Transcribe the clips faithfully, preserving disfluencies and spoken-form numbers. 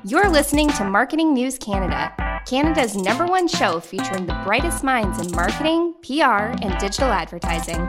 You're listening to Marketing News Canada, Canada's number one show featuring the brightest minds in marketing, P R, and digital advertising.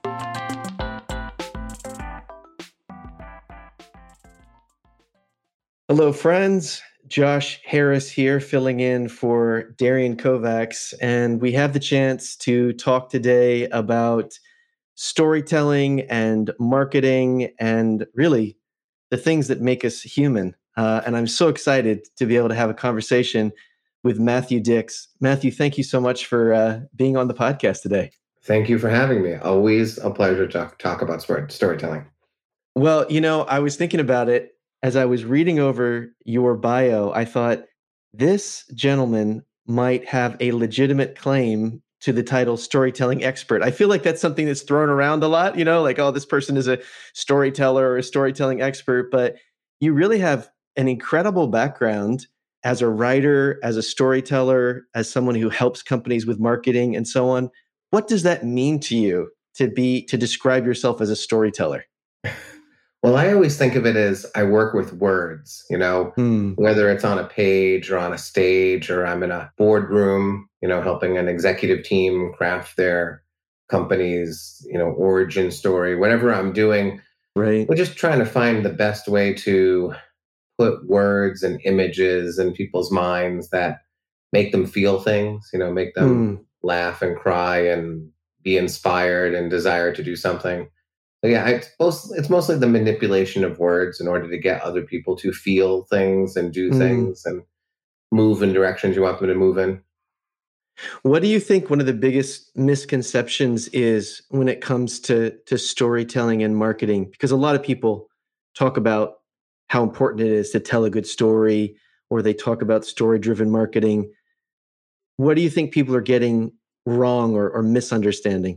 Hello, friends. Josh Harris here, filling in for Darian Kovacs, and we have the chance to talk today about storytelling and marketing and really the things that make us human. Uh, and I'm so excited to be able to have a conversation with Matthew Dix. Matthew, thank you so much for uh, being on the podcast today. Thank you for having me. Always a pleasure to talk, talk about storytelling. Well, you know, I was thinking about it as I was reading over your bio. I thought this gentleman might have a legitimate claim to the title storytelling expert. I feel like that's something that's thrown around a lot, you know, like, oh, this person is a storyteller or a storytelling expert, but you really have an incredible background as a writer, as a storyteller, as someone who helps companies with marketing and so on. What does that mean to you to be, to describe yourself as a storyteller? Well, I always think of it as I work with words, you know, hmm. whether it's on a page or on a stage, or I'm in a boardroom, you know, helping an executive team craft their company's, you know, origin story, whatever I'm doing. Right. We're just trying to find the best way to put words and images in people's minds that make them feel things, you know, make them hmm. laugh and cry and be inspired and desire to do something. So yeah, it's, most, it's mostly the manipulation of words in order to get other people to feel things and do mm. things and move in directions you want them to move in. What do you think one of the biggest misconceptions is when it comes to, to storytelling and marketing? Because a lot of people talk about how important it is to tell a good story, or they talk about story-driven marketing. What do you think people are getting wrong or, or misunderstanding?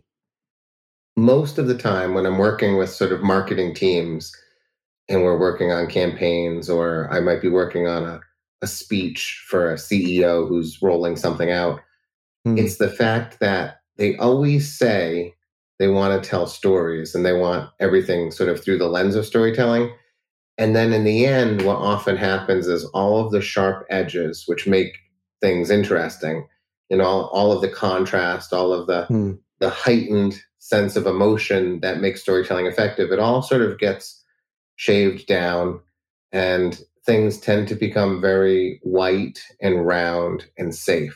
Most of the time when I'm working with sort of marketing teams and we're working on campaigns, or I might be working on a, a speech for a C E O who's rolling something out, mm. it's the fact that they always say they want to tell stories and they want everything sort of through the lens of storytelling. And then in the end, what often happens is all of the sharp edges, which make things interesting, you know, all, all of the contrast, all of the, mm. the heightened sense of emotion that makes storytelling effective, it all sort of gets shaved down and things tend to become very white and round and safe.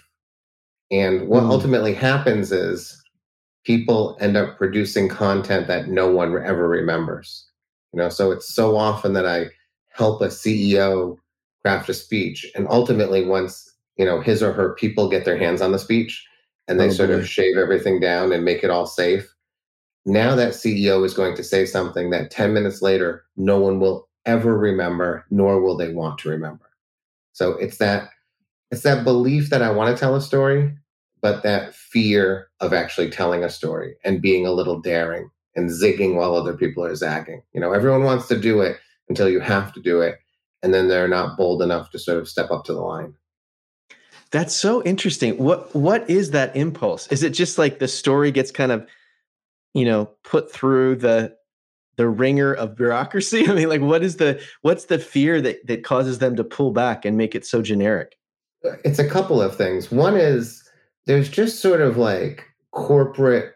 And what mm. ultimately happens is people end up producing content that no one ever remembers. You know, so it's so often that I help a C E O craft a speech, and ultimately once, you know, his or her people get their hands on the speech and they oh, sort boy. of shave everything down and make it all safe, now that C E O is going to say something that ten minutes later, no one will ever remember, nor will they want to remember. So it's that, it's that belief that I want to tell a story, but that fear of actually telling a story and being a little daring and zigging while other people are zagging. You know, everyone wants to do it until you have to do it, and then they're not bold enough to sort of step up to the line. That's so interesting. What what is that impulse? Is it just like the story gets kind of, you know, put through the the ringer of bureaucracy? I mean, like, what is the what's the fear that that causes them to pull back and make it so generic? It's a couple of things. One is there's just sort of like corporate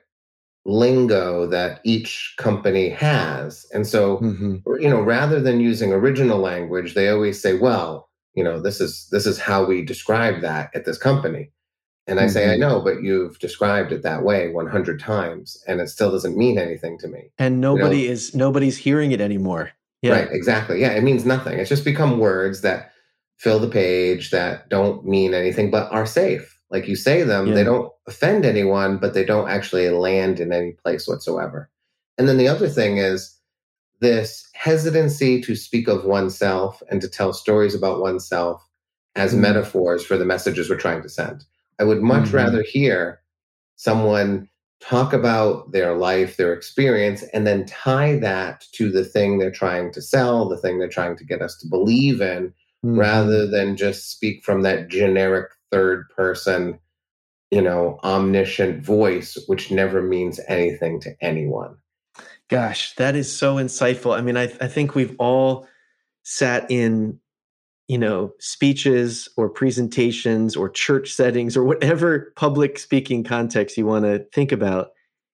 lingo that each company has. And so, mm-hmm. you know, rather than using original language, they always say, well, you know, this is this is how we describe that at this company. And I mm-hmm. say, I know, but you've described it that way one hundred times, and it still doesn't mean anything to me. And nobody you know? is nobody's hearing it anymore. Yeah. Right, exactly. Yeah, it means nothing. It's just become words that fill the page that don't mean anything, but are safe. Like you say them, yeah. they don't offend anyone, but they don't actually land in any place whatsoever. And then the other thing is this hesitancy to speak of oneself and to tell stories about oneself as mm. metaphors for the messages we're trying to send. I would much mm-hmm. rather hear someone talk about their life, their experience, and then tie that to the thing they're trying to sell, the thing they're trying to get us to believe in, mm-hmm. rather than just speak from that generic third person, you know, omniscient voice, which never means anything to anyone. Gosh, that is so insightful. I mean, I, I think we've all sat in, you know, speeches or presentations or church settings or whatever public speaking context you want to think about.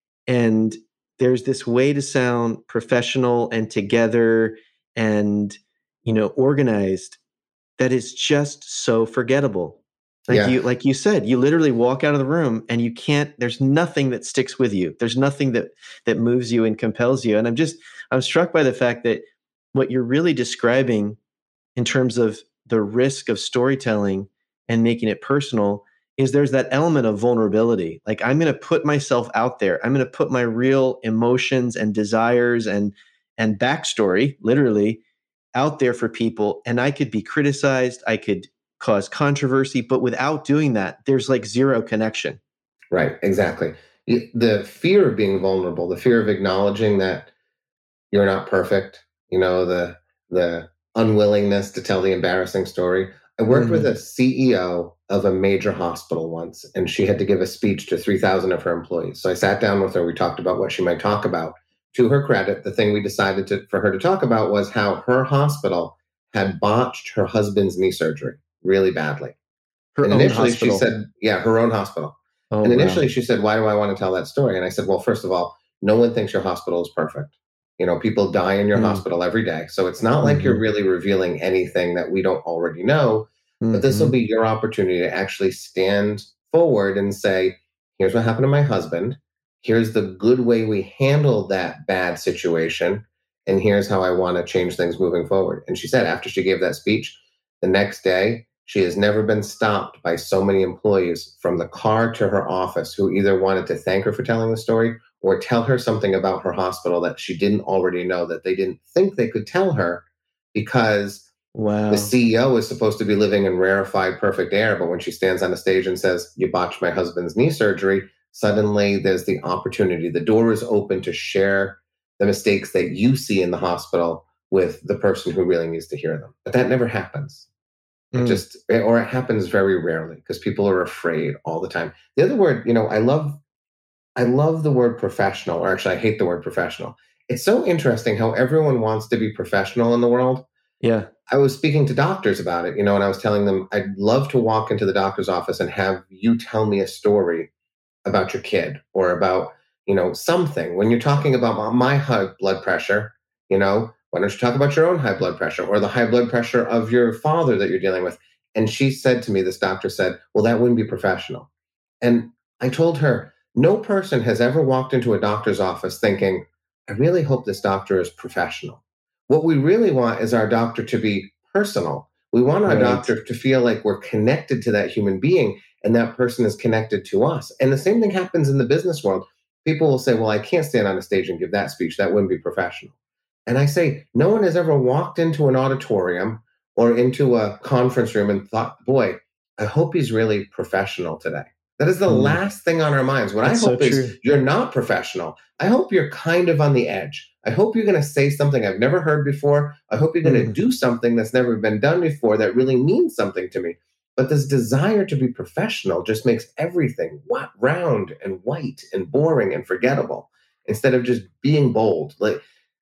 And there's this way to sound professional and together and, you know, organized that is just so forgettable. Like Yeah. you, like you said, you literally walk out of the room and you can't, there's nothing that sticks with you. There's nothing that, that moves you and compels you. And I'm just, I'm struck by the fact that what you're really describing in terms of the risk of storytelling and making it personal is there's that element of vulnerability. Like I'm going to put myself out there. I'm going to put my real emotions and desires and, and backstory, literally, out there for people. And I could be criticized. I could cause controversy, but without doing that, there's like zero connection. Right, exactly. Y- The fear of being vulnerable, the fear of acknowledging that you're not perfect, you know, the the unwillingness to tell the embarrassing story. I worked with Mhm. a C E O of a major hospital once, and she had to give a speech to three thousand of her employees. So I sat down with her. We talked about what she might talk about. To her credit, the thing we decided to, for her to talk about was how her hospital had botched her husband's knee surgery really badly. Her And own initially she hospital. said, yeah, her own hospital. Oh, And wow. initially she said, why do I want to tell that story? And I said, well, first of all, no one thinks your hospital is perfect. You know, people die in your Mm. hospital every day. So it's not like you're Mhm. really revealing anything that we don't already know. But this will Mhm. be your opportunity to actually stand forward and say, here's what happened to my husband. Here's the good way we handled that bad situation. And here's how I want to change things moving forward. And she said, after she gave that speech, the next day, she has never been stopped by so many employees from the car to her office who either wanted to thank her for telling the story or tell her something about her hospital that she didn't already know, that they didn't think they could tell her, because the Wow. C E O is supposed to be living in rarefied, perfect air. But when she stands on a stage and says, you botched my husband's knee surgery, suddenly there's the opportunity. The door is open to share the mistakes that you see in the hospital with the person who really needs to hear them. But that never happens. It Mm. just, or it happens very rarely because people are afraid all the time. The other word, you know, I love, I love the word professional, or actually I hate the word professional. It's so interesting how everyone wants to be professional in the world. Yeah. I was speaking to doctors about it, you know, and I was telling them, I'd love to walk into the doctor's office and have you tell me a story about your kid or about, you know, something. When you're talking about my high blood pressure, you know, why don't you talk about your own high blood pressure or the high blood pressure of your father that you're dealing with? And she said to me, this doctor said, well, that wouldn't be professional. And I told her, no person has ever walked into a doctor's office thinking, I really hope this doctor is professional. What we really want is our doctor to be personal. We want our Right. doctor to feel like we're connected to that human being and that person is connected to us. And the same thing happens in the business world. People will say, well, I can't stand on a stage and give that speech. That wouldn't be professional. And I say, no one has ever walked into an auditorium or into a conference room and thought, boy, I hope he's really professional today. That is the Mm. last thing on our minds. What That's I so hope is true. you're not professional. I hope you're kind of on the edge. I hope you're going to say something I've never heard before. I hope you're going to Mm. do something that's never been done before that really means something to me. But this desire to be professional just makes everything what round and white and boring and forgettable instead of just being bold. Like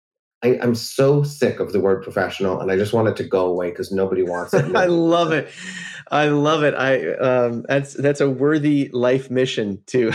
I, I'm so sick of the word professional, and I just want it to go away because nobody wants it. I Nobody love needs it. I love it. I um that's that's a worthy life mission to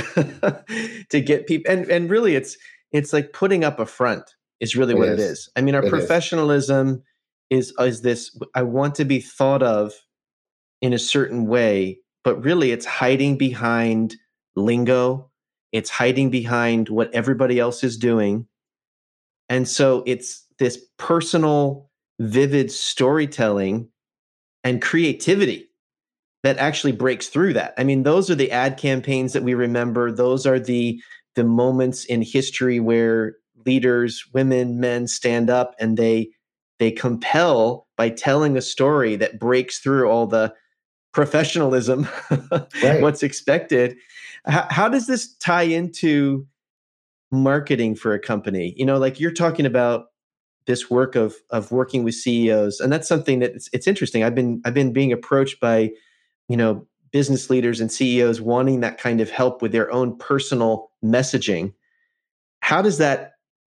to get people, and and really it's it's like putting up a front is really It what it is. is. I mean, our It is. professionalism is is this I want to be thought of in a certain way, but really it's hiding behind lingo. It's hiding behind what everybody else is doing. And so it's this personal, vivid storytelling and creativity that actually breaks through that. I mean, those are the ad campaigns that we remember. Those are the the moments in history where leaders, women, men stand up and they they compel by telling a story that breaks through all the professionalism, Right. what's expected. How, how does this tie into marketing for a company? You know, like you're talking about this work of of working with C E Os, and that's something that it's, it's interesting. I've been I've been being approached by, you know, business leaders and C E Os wanting that kind of help with their own personal messaging. How does that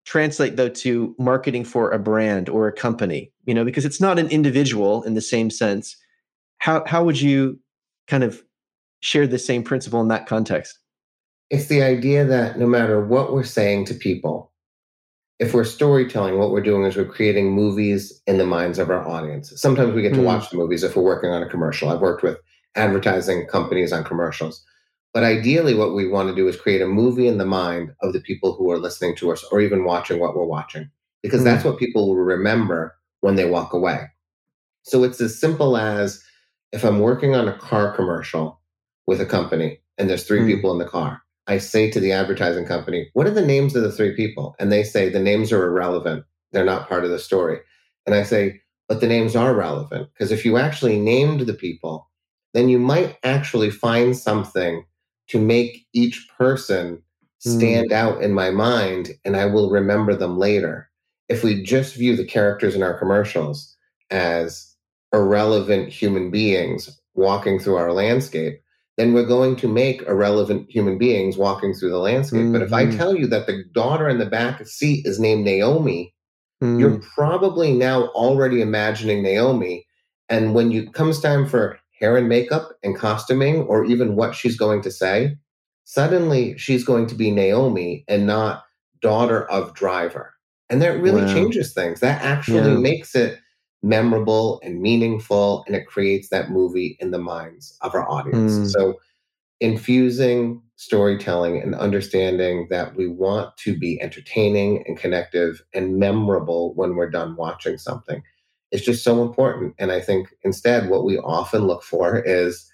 translate though to marketing for a brand or a company? You know, because it's not an individual in the same sense. How how would you kind of share the same principle in that context? It's the idea that no matter what we're saying to people, if we're storytelling, what we're doing is we're creating movies in the minds of our audience. Sometimes we get to Mm. watch the movies if we're working on a commercial. I've worked with advertising companies on commercials. But ideally, what we want to do is create a movie in the mind of the people who are listening to us or even watching what we're watching, because Mm. that's what people will remember when they walk away. So it's as simple as if I'm working on a car commercial with a company and there's three Mm. people in the car, I say to the advertising company, what are the names of the three people? And they say the names are irrelevant. They're not part of the story. And I say, but the names are relevant, because if you actually named the people, then you might actually find something to make each person stand out in my mind, and I will remember them later. If we just view the characters in our commercials as irrelevant human beings walking through our landscape, then we're going to make irrelevant human beings walking through the landscape. Mm-hmm. But if I tell you that the daughter in the back seat is named Naomi, mm. you're probably now already imagining Naomi. And when it comes time for hair and makeup and costuming, or even what she's going to say, suddenly she's going to be Naomi and not daughter of driver. And that really wow. changes things. That actually yeah. makes it memorable and meaningful, and it creates that movie in the minds of our audience. Mm. So infusing storytelling and understanding that we want to be entertaining and connective and memorable when we're done watching something is just so important. And I think instead what we often look for is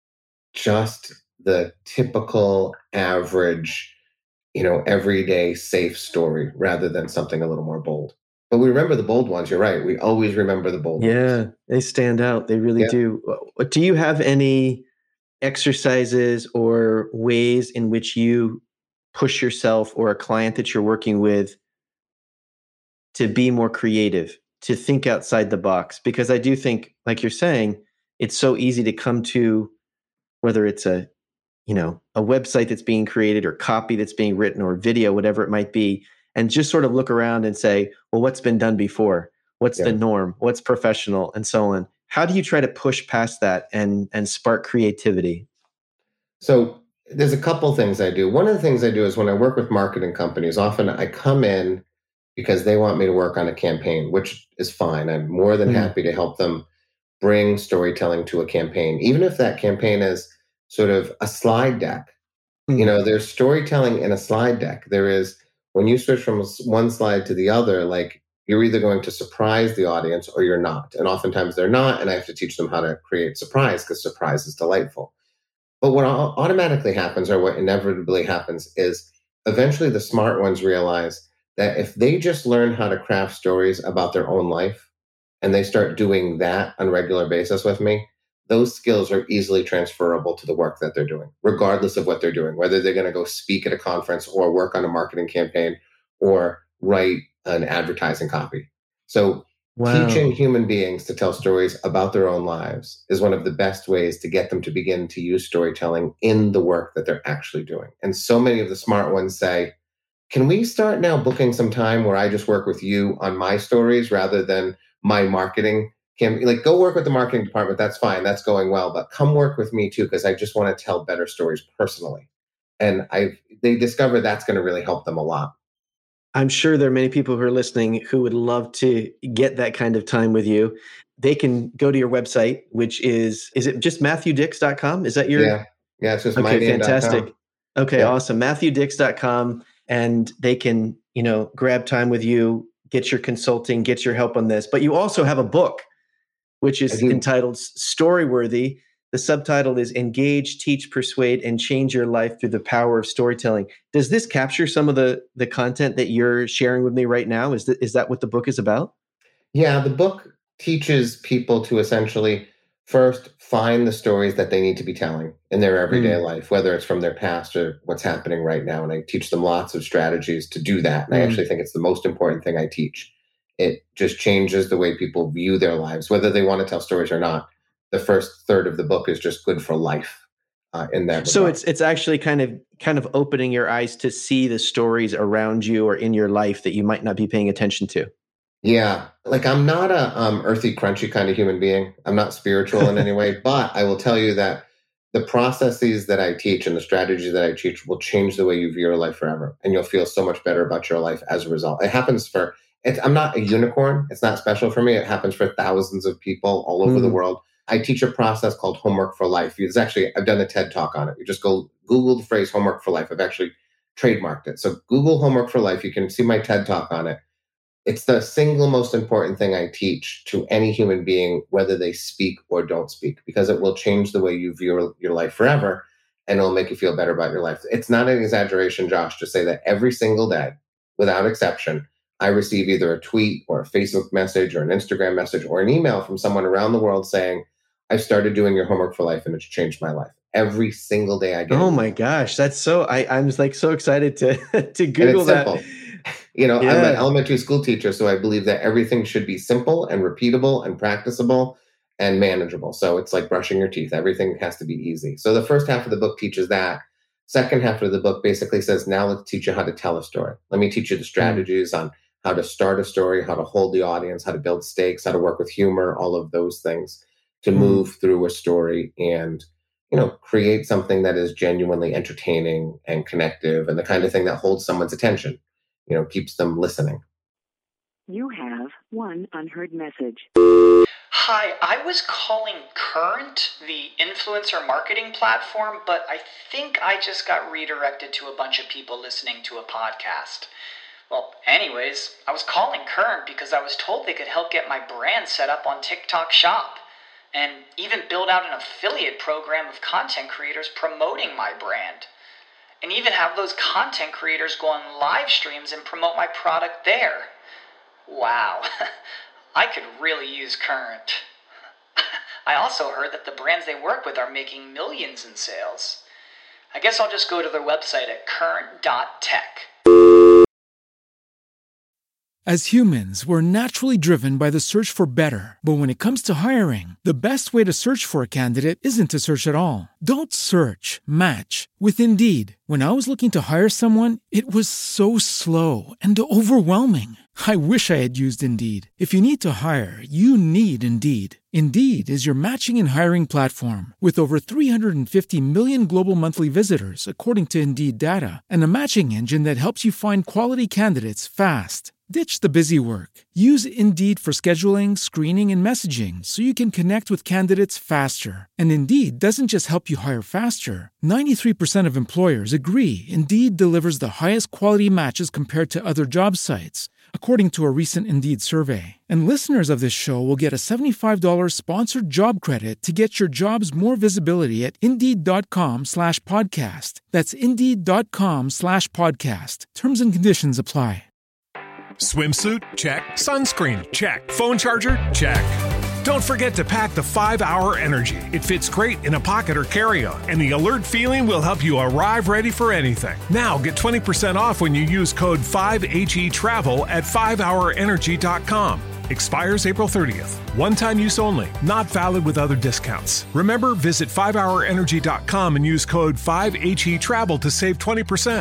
just the typical average, you know, everyday safe story rather than something a little more bold. But we remember the bold ones. You're right. We always remember the bold yeah, ones. Yeah, they stand out. They really yeah. do. Do you have any exercises or ways in which you push yourself or a client that you're working with to be more creative, to think outside the box? Because I do think, like you're saying, it's so easy to come to, whether it's a, you know, a website that's being created or copy that's being written or video, whatever it might be, and just sort of look around and say, well, what's been done before? What's yeah. the norm? What's professional? And so on. How do you try to push past that and and spark creativity? So there's a couple things I do. One of the things I do is when I work with marketing companies, often I come in because they want me to work on a campaign, which is fine. I'm more than mm-hmm. happy to help them bring storytelling to a campaign, even if that campaign is sort of a slide deck. Mm-hmm. You know, there's storytelling in a slide deck. There is, when you switch from one slide to the other, like you're either going to surprise the audience or you're not. And oftentimes they're not, and I have to teach them how to create surprise, because surprise is delightful. But what automatically happens, or what inevitably happens, is eventually the smart ones realize that if they just learn how to craft stories about their own life and they start doing that on a regular basis with me, those skills are easily transferable to the work that they're doing, regardless of what they're doing, whether they're going to go speak at a conference or work on a marketing campaign or write an advertising copy. So wow. teaching human beings to tell stories about their own lives is one of the best ways to get them to begin to use storytelling in the work that they're actually doing. And so many of the smart ones say, can we start now booking some time where I just work with you on my stories rather than my marketing campaign? Like, go work with the marketing department. That's fine. That's going well. But come work with me too, because I just want to tell better stories personally. And I, they discover that's going to really help them a lot. I'm sure there are many people who are listening who would love to get that kind of time with you. They can go to your website, which is, is it just matthew dix dot com? Is that your? Yeah. Yeah. It's just okay, my name dot com. Fantastic. Okay. Yeah. Awesome. matthew dix dot com. And they can, you know, grab time with you, get your consulting, get your help on this. But you also have a book, which is entitled Storyworthy. The subtitle is Engage, Teach, Persuade, and Change Your Life Through the Power of Storytelling. Does this capture some of the, the content that you're sharing with me right now? Is that, is that what the book is about? Yeah, the book teaches people to essentially first find the stories that they need to be telling in their everyday mm. life, whether it's from their past or what's happening right now. And I teach them lots of strategies to do that. And mm. I actually think it's the most important thing I teach. It just changes the way people view their lives, whether they want to tell stories or not. The first third of the book is just good for life. uh, in that So regard. it's it's actually kind of kind of opening your eyes to see the stories around you or in your life that you might not be paying attention to. Yeah. Like I'm not a um, earthy, crunchy kind of human being. I'm not spiritual in any way, but I will tell you that the processes that I teach and the strategies that I teach will change the way you view your life forever. And you'll feel so much better about your life as a result. It happens for, it, I'm not a unicorn. It's not special for me. It happens for thousands of people all over mm. the world. I teach a process called Homework for Life. It's actually, I've done a TED talk on it. You just go Google the phrase Homework for Life. I've actually trademarked it. So Google Homework for Life. You can see my TED talk on it. It's the single most important thing I teach to any human being, whether they speak or don't speak, because it will change the way you view your, your life forever, and it'll make you feel better about your life. It's not an exaggeration, Josh, to say that every single day, without exception, I receive either a tweet or a Facebook message or an Instagram message or an email from someone around the world saying, I've started doing your Homework for Life and it's changed my life. Every single day I get Oh it. my gosh, that's so, I, I'm just like so excited to, to Google that. Simple. You know, yeah. I'm an elementary school teacher, so I believe that everything should be simple and repeatable and practicable and manageable. So it's like brushing your teeth. Everything has to be easy. So the first half of the book teaches that. Second half of the book basically says, now let's teach you how to tell a story. Let me teach you the strategies mm. on how to start a story, how to hold the audience, how to build stakes, how to work with humor, all of those things to mm. move through a story and, you know, create something that is genuinely entertaining and connective and the kind of thing that holds someone's attention. You know, keeps them listening. You have one unheard message. Hi, I was calling Current, the influencer marketing platform, but I think I just got redirected to a bunch of people listening to a podcast. Well, anyways, I was calling Current because I was told they could help get my brand set up on TikTok Shop and even build out an affiliate program of content creators promoting my brand. And even have those content creators go on live streams and promote my product there. Wow, I could really use Current. I also heard that the brands they work with are making millions in sales. I guess I'll just go to their website at current dot tech. As humans, we're naturally driven by the search for better. But when it comes to hiring, the best way to search for a candidate isn't to search at all. Don't search, match with Indeed. When I was looking to hire someone, it was so slow and overwhelming. I wish I had used Indeed. If you need to hire, you need Indeed. Indeed is your matching and hiring platform with over three hundred fifty million global monthly visitors, according to Indeed data, and a matching engine that helps you find quality candidates fast. Ditch the busy work. Use Indeed for scheduling, screening, and messaging so you can connect with candidates faster. And Indeed doesn't just help you hire faster. ninety-three percent of employers agree Indeed delivers the highest quality matches compared to other job sites, according to a recent Indeed survey. And listeners of this show will get a seventy-five dollars sponsored job credit to get your jobs more visibility at Indeed.com slash podcast. That's Indeed.com slash podcast. Terms and conditions apply. Swimsuit? Check. Sunscreen? Check. Phone charger? Check. Don't forget to pack the five hour Energy. It fits great in a pocket or carry-on, and the alert feeling will help you arrive ready for anything. Now get twenty percent off when you use code five H E travel at five hour energy dot com. Expires April thirtieth. One-time use only. Not valid with other discounts. Remember, visit five hour energy dot com and use code five H E travel to save twenty percent.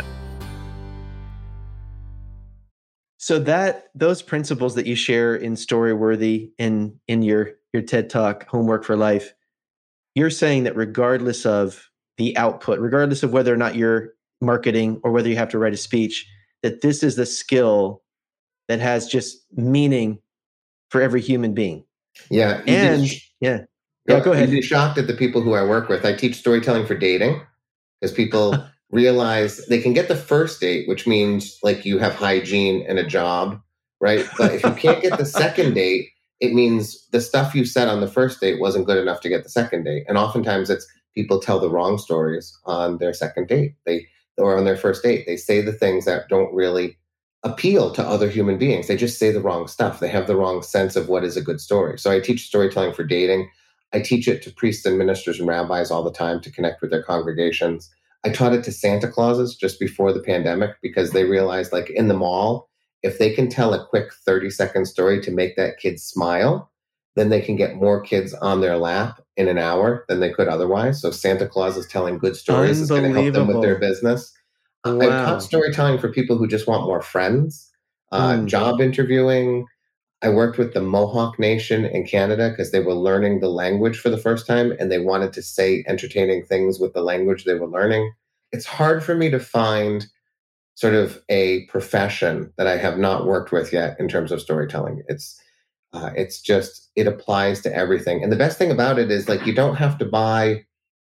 So that those principles that you share in Storyworthy and in your your TED Talk, Homework for Life, you're saying that regardless of the output, regardless of whether or not you're marketing or whether you have to write a speech, that this is the skill that has just meaning for every human being. Yeah. And be, yeah. Yeah, go ahead. You'd be shocked at the people who I work with. I teach storytelling for dating because people realize they can get the first date, which means like you have hygiene and a job, right? But if you can't get the second date, it means the stuff you said on the first date wasn't good enough to get the second date. And oftentimes it's people tell the wrong stories on their second date. They or on their first date. They say the things that don't really appeal to other human beings. They just say the wrong stuff. They have the wrong sense of what is a good story. So I teach storytelling for dating. I teach it to priests and ministers and rabbis all the time to connect with their congregations. I taught it to Santa Clauses just before the pandemic because they realized, like in the mall, if they can tell a quick thirty second story to make that kid smile, then they can get more kids on their lap in an hour than they could otherwise. So Santa Claus is telling good stories is going to help them with their business. Wow. I've taught storytelling for people who just want more friends, uh, Mm. job interviewing. I worked with the Mohawk Nation in Canada because they were learning the language for the first time and they wanted to say entertaining things with the language they were learning. It's hard for me to find sort of a profession that I have not worked with yet in terms of storytelling. It's uh, it's just, it applies to everything. And the best thing about it is like, you don't have to buy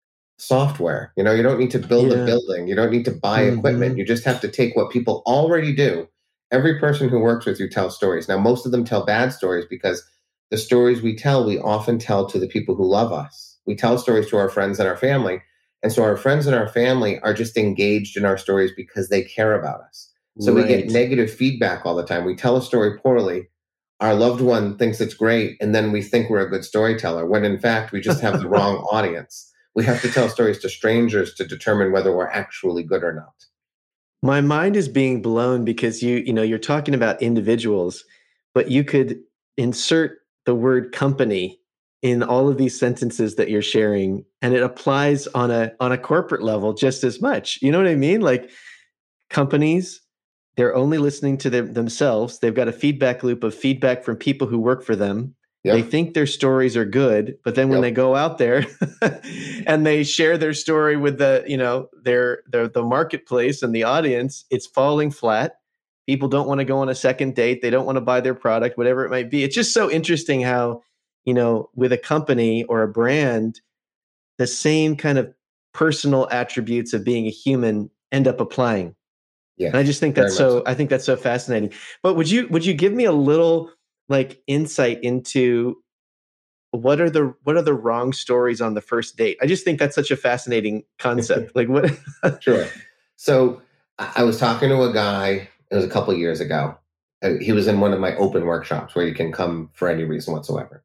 software. You know, you don't need to build Yeah. a building. You don't need to buy Mhm. equipment. You just have to take what people already do. Every person who works with you tells stories. Now, most of them tell bad stories because the stories we tell, we often tell to the people who love us. We tell stories to our friends and our family. And so our friends and our family are just engaged in our stories because they care about us. So we get Right. negative feedback all the time. We tell a story poorly. Our loved one thinks it's great. And then we think we're a good storyteller when in fact, we just have the wrong audience. We have to tell stories to strangers to determine whether we're actually good or not. My mind is being blown because you, you know, you're talking about individuals, but you could insert the word company in all of these sentences that you're sharing, and it applies on a on a corporate level just as much. You know what I mean? Like companies, they're only listening to them, themselves. They've got a feedback loop of feedback from people who work for them. Yep. They think their stories are good, but then when Yep. they go out there and they share their story with the, you know, their, their the marketplace and the audience, it's falling flat. People don't want to go on a second date. They don't want to buy their product, whatever it might be. It's just so interesting how, you know, with a company or a brand, the same kind of personal attributes of being a human end up applying. Yeah. And I just think very that's much so, I think that's so fascinating. But would you, would you give me a little like insight into what are the, what are the wrong stories on the first date? I just think that's such a fascinating concept. Like what? Sure. So I I was talking to a guy, it was a couple of years ago. Uh, He was in one of my open workshops where you can come for any reason whatsoever.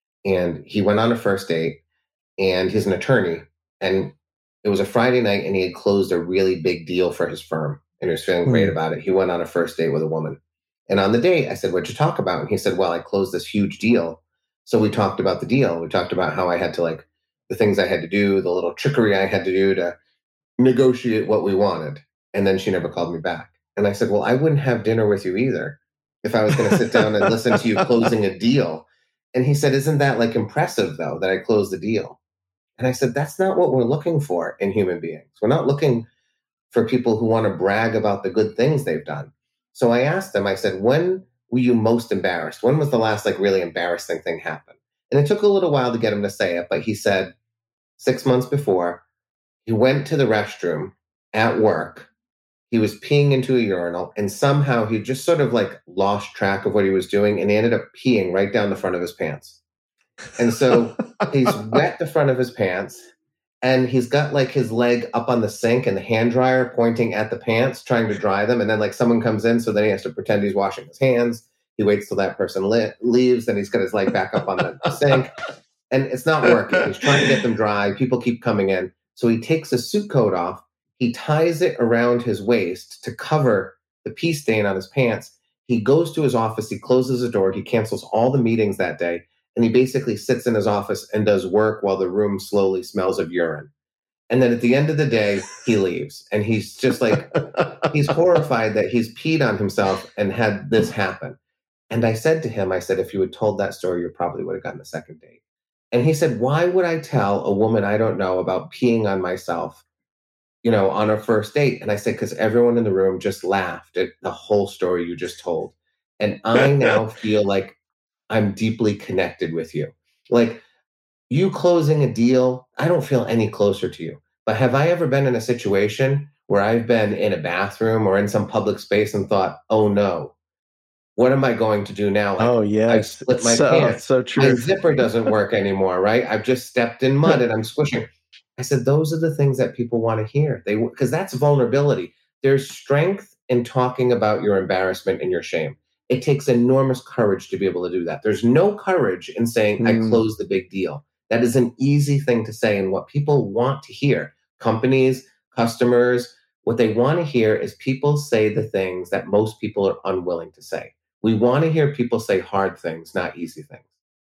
And he went on a first date and he's an attorney. And it was a Friday night and he had closed a really big deal for his firm and he was feeling great Hmm. about it. He went on a first date with a woman. And on the date, I said, "What'd you talk about?" And he said, "Well, I closed this huge deal." So we talked about the deal. We talked about how I had to like the things I had to do, the little trickery I had to do to negotiate what we wanted. And then she never called me back. And I said, "Well, I wouldn't have dinner with you either if I was going to sit down and listen to you closing a deal." And he said, "Isn't that like impressive though, that I closed the deal?" And I said, "That's not what we're looking for in human beings. We're not looking for people who want to brag about the good things they've done." So I asked him, I said, "When were you most embarrassed? When was the last like really embarrassing thing happen?" And it took a little while to get him to say it, but he said six months before, he went to the restroom at work. He was peeing into a urinal and somehow he just sort of like lost track of what he was doing and he ended up peeing right down the front of his pants. And so he's wet the front of his pants and he's got like his leg up on the sink and the hand dryer pointing at the pants, trying to dry them. And then like someone comes in, so then he has to pretend he's washing his hands. He waits till that person li- leaves and he's got his leg back up on the sink. And it's not working. He's trying to get them dry. People keep coming in. So he takes his suit coat off. He ties it around his waist to cover the pee stain on his pants. He goes to his office. He closes the door. He cancels all the meetings that day. And he basically sits in his office and does work while the room slowly smells of urine. And then at the end of the day, he leaves. And he's just like, he's horrified that he's peed on himself and had this happen. And I said to him, I said, "If you had told that story, you probably would have gotten a second date." And he said, "Why would I tell a woman I don't know about peeing on myself, you know, on a first date?" And I said, "Because everyone in the room just laughed at the whole story you just told. And I now feel like I'm deeply connected with you. Like you closing a deal, I don't feel any closer to you. But have I ever been in a situation where I've been in a bathroom or in some public space and thought, oh no, what am I going to do now? Like, Oh I've yes. split It's my so, pants. so My true. zipper doesn't work anymore, right? I've just stepped in mud and I'm squishing. I said, those are the things that people want to hear. They because that's vulnerability. There's strength in talking about your embarrassment and your shame. It takes enormous courage to be able to do that. There's no courage in saying, I Mm. closed the big deal. That is an easy thing to say. And what people want to hear, companies, customers, what they want to hear is people say the things that most people are unwilling to say. We want to hear people say hard things, not easy things.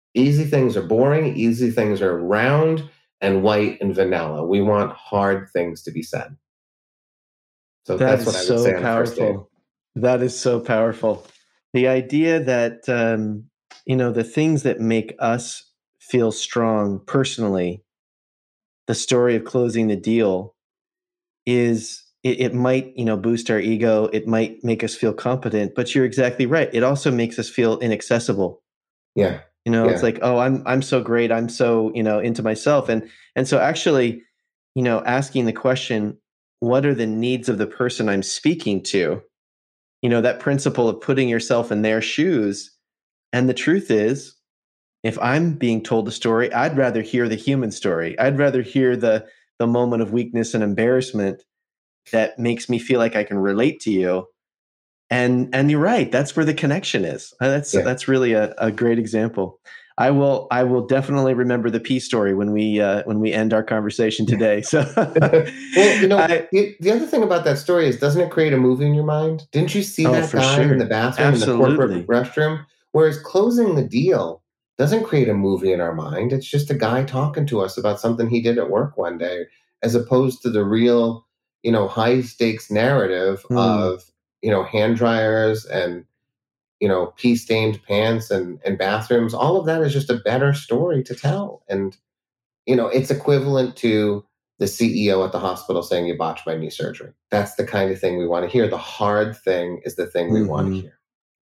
Easy things are boring. Easy things are round and white and vanilla. We want hard things to be said. So That that's is what I would so say on the first date. powerful. That is so powerful. The idea that, um, you know, the things that make us feel strong personally, the story of closing the deal is it, it might, you know, boost our ego. It might make us feel competent, but you're exactly right. It also makes us feel inaccessible. Yeah. You know, Yeah. it's like, oh, I'm I'm so great. I'm so, you know, into myself. And and so actually, you know, asking the question, what are the needs of the person I'm speaking to? You know, that principle of putting yourself in their shoes. And the truth is, if I'm being told a story, I'd rather hear the human story. I'd rather hear the the moment of weakness and embarrassment that makes me feel like I can relate to you. And and you're right, that's where the connection is. Uh, That's Yeah. that's really a, a great example. I will I will definitely remember the peace story when we uh, when we end our conversation today. So Well, you know, I, the, the other thing about that story is, doesn't it create a movie in your mind? Didn't you see oh, that for guy in the sure. bathroom, in the Absolutely. corporate restroom? Whereas closing the deal doesn't create a movie in our mind. It's just a guy talking to us about something he did at work one day, as opposed to the real, you know, high stakes narrative Hmm. of, you know, hand dryers and, you know, pee stained pants and, and bathrooms. All of that is just a better story to tell. And, you know, it's equivalent to the C E O at the hospital saying, you botched my knee surgery. That's the kind of thing we want to hear. The hard thing is the thing we want to Mhm. hear.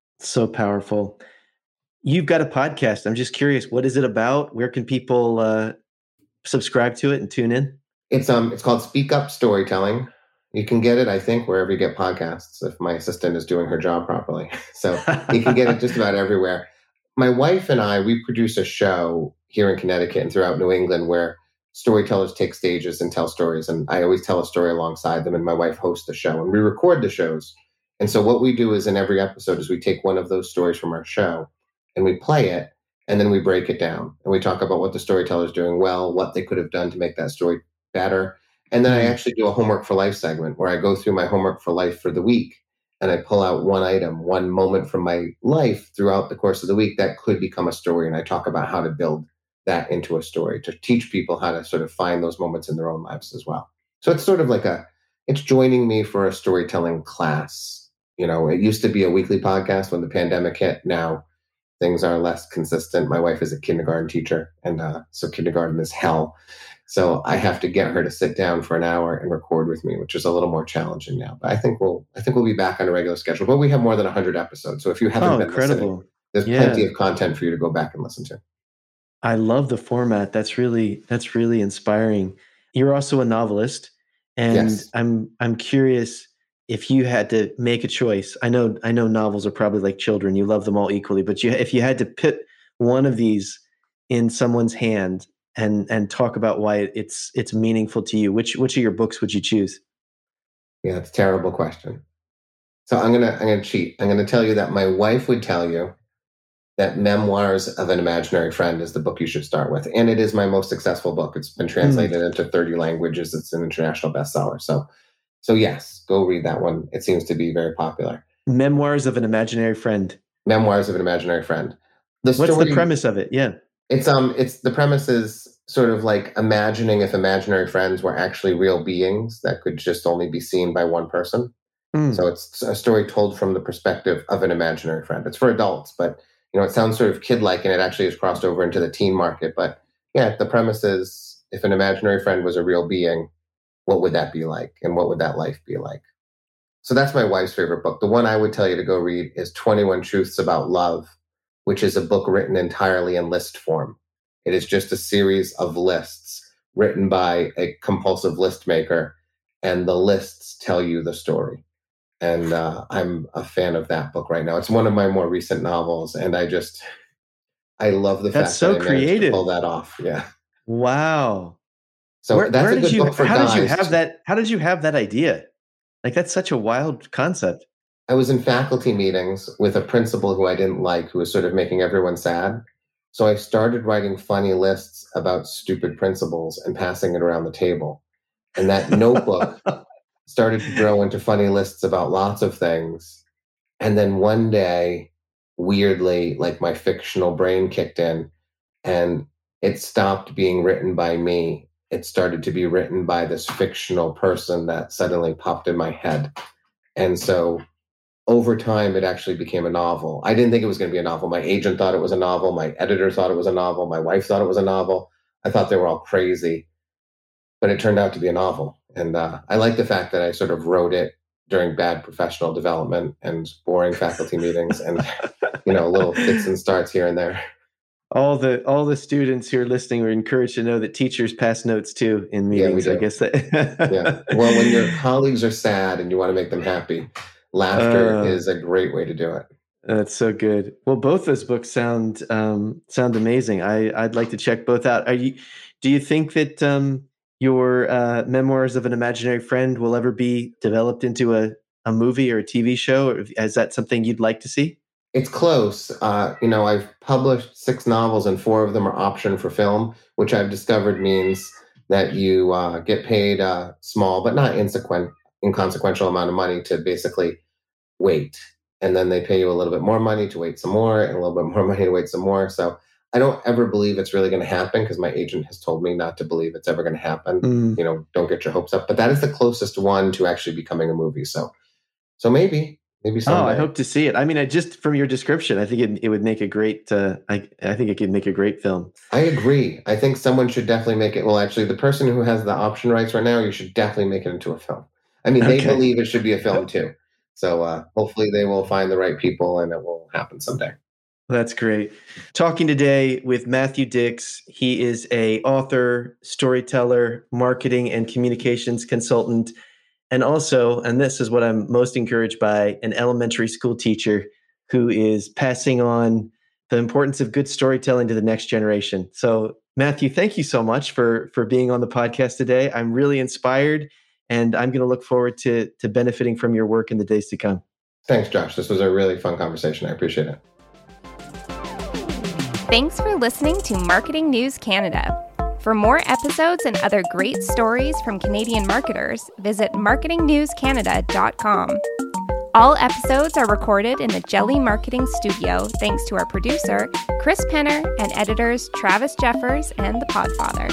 So powerful. You've got a podcast. I'm just curious, what is it about? Where can people uh, subscribe to it and tune in? It's um it's called Speak Up Storytelling. You can get it, I think, wherever you get podcasts, if my assistant is doing her job properly. So you can get it just about everywhere. My wife and I, we produce a show here in Connecticut and throughout New England where storytellers take stages and tell stories. And I always tell a story alongside them, and my wife hosts the show, and we record the shows. And so what we do is, in every episode, is we take one of those stories from our show and we play it, and then we break it down and we talk about what the storyteller is doing well, what they could have done to make that story better. And then I Mm. actually do a homework for life segment where I go through my homework for life for the week, and I pull out one item, one moment from my life throughout the course of the week that could become a story. And I talk about how to build that into a story to teach people how to sort of find those moments in their own lives as well. So it's sort of like a, it's joining me for a storytelling class. You know, it used to be a weekly podcast when the pandemic hit. Now things are less consistent. My wife is a kindergarten teacher, and uh, so kindergarten is hell. So I have to get her to sit down for an hour and record with me, which is a little more challenging now. But I think we'll I think we'll be back on a regular schedule. But we have more than one hundred episodes. So if you haven't Oh, been listening, incredible. there's Yeah. plenty of content for you to go back and listen to. I love the format. That's really that's really inspiring. You're also a novelist, and Yes. I'm I'm curious if you had to make a choice. I know I know novels are probably like children. You love them all equally, but you, if you had to put one of these in someone's hand and and talk about why it's it's meaningful to you, which which of your books would you choose? Yeah, it's a terrible question. So I'm gonna I'm gonna cheat. I'm gonna tell you that my wife would tell you that Memoirs of an Imaginary Friend is the book you should start with. And it is my most successful book. It's been translated into thirty languages. It's an international bestseller. So so yes, go read that one. It seems to be very popular. Memoirs of an Imaginary Friend. Memoirs of an Imaginary Friend. The What's story, the premise of it? Yeah. It's um it's the premise is sort of like imagining if imaginary friends were actually real beings that could just only be seen by one person. Mm. So it's a story told from the perspective of an imaginary friend. It's for adults, but you know, it sounds sort of kid-like, and it actually has crossed over into the teen market. But yeah, the premise is, if an imaginary friend was a real being, what would that be like? And what would that life be like? So that's my wife's favorite book. The one I would tell you to go read is twenty-one Truths About Love, which is a book written entirely in list form. It is just a series of lists written by a compulsive list maker, and the lists tell you the story. And uh, I'm a fan of that book right now. It's one of my more recent novels, and I just, I love the That's fact so that I managed to creative. pull that off. Yeah. Wow. So where that's where a did good you book for how guys. did you have that how did you have that idea? Like, that's such a wild concept. I was in faculty meetings with a principal who I didn't like, who was sort of making everyone sad. So I started writing funny lists about stupid principals and passing it around the table. And that notebook started to grow into funny lists about lots of things. And then one day, weirdly, like my fictional brain kicked in, And it stopped being written by me. It started to be written by this fictional person that suddenly popped in my head. And so over time, it actually became a novel. I didn't think it was going to be a novel. My agent thought it was a novel. My editor thought it was a novel. My wife thought it was a novel. I thought they were all crazy. But it turned out to be a novel. And uh, I like the fact that I sort of wrote it during bad professional development and boring faculty meetings and, you know, little fits and starts here and there. All the all the students who are listening are encouraged to know that teachers pass notes too in meetings. Yeah, I guess that. Yeah. Well, when your colleagues are sad and you want to make them happy, laughter uh, is a great way to do it. That's so good. Well, both those books sound um, sound amazing. I I'd like to check both out. Are you? Do you think that um, your uh, Memoirs of an Imaginary Friend will ever be developed into a, a movie or a T V show? Or is that something you'd like to see? It's close. Uh, you know, I've published six novels and four of them are optioned for film, which I've discovered means that you uh, get paid a small but not insequen- inconsequential amount of money to basically wait. And then they pay you a little bit more money to wait some more and a little bit more money to wait some more. So I don't ever believe it's really going to happen because my agent has told me not to believe it's ever going to happen. Mm. You know, don't get your hopes up. But that is the closest one to actually becoming a movie. So, so maybe. Maybe someday. Oh, I hope to see it. I mean, I just from your description, I think it, it would make a great. Uh, I I think it could make a great film. I agree. I think someone should definitely make it. Well, actually, the person who has the option rights right now, you should definitely make it into a film. I mean, they okay. believe it should be a film too. So uh, hopefully, they will find the right people, and it will happen someday. That's great. Talking today with Matthew Dix. He is a author, storyteller, marketing, and communications consultant. And also, and this is what I'm most encouraged by, an elementary school teacher who is passing on the importance of good storytelling to the next generation. So, Matthew, thank you so much for, for being on the podcast today. I'm really inspired, and I'm going to look forward to, to benefiting from your work in the days to come. Thanks, Josh. This was a really fun conversation. I appreciate it. Thanks for listening to Marketing News Canada. For more episodes and other great stories from Canadian marketers, visit marketing news canada dot com. All episodes are recorded in the Jelly Marketing Studio thanks to our producer, Chris Penner, and editors Travis Jeffers and The Podfather.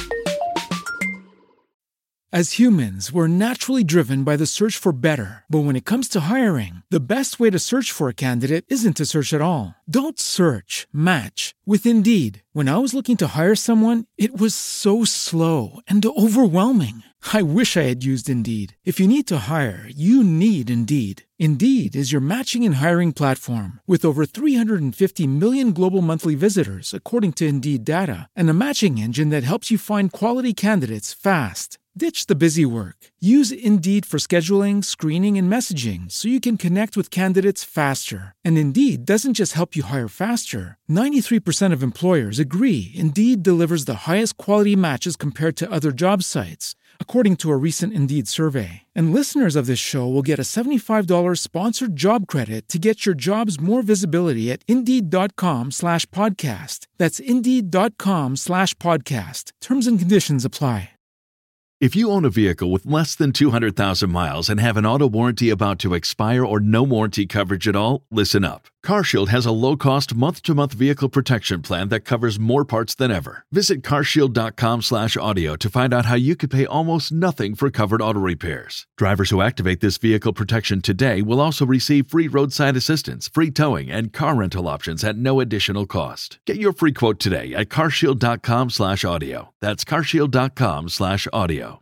As humans, we're naturally driven by the search for better. But when it comes to hiring, the best way to search for a candidate isn't to search at all. Don't search, match with Indeed. When I was looking to hire someone, it was so slow and overwhelming. I wish I had used Indeed. If you need to hire, you need Indeed. Indeed is your matching and hiring platform with over three hundred fifty million global monthly visitors, according to Indeed data, and a matching engine that helps you find quality candidates fast. Ditch the busy work. Use Indeed for scheduling, screening, and messaging so you can connect with candidates faster. And Indeed doesn't just help you hire faster. ninety-three percent of employers agree Indeed delivers the highest quality matches compared to other job sites, according to a recent Indeed survey. And listeners of this show will get a seventy-five dollars sponsored job credit to get your jobs more visibility at Indeed.com slash podcast. That's Indeed.com slash podcast. Terms and conditions apply. If you own a vehicle with less than two hundred thousand miles and have an auto warranty about to expire or no warranty coverage at all, listen up. CarShield has a low-cost month-to-month vehicle protection plan that covers more parts than ever. Visit carshield.com slash audio to find out how you could pay almost nothing for covered auto repairs. Drivers who activate this vehicle protection today will also receive free roadside assistance, free towing, and car rental options at no additional cost. Get your free quote today at carshield.com slash audio. That's carshield.com slash audio.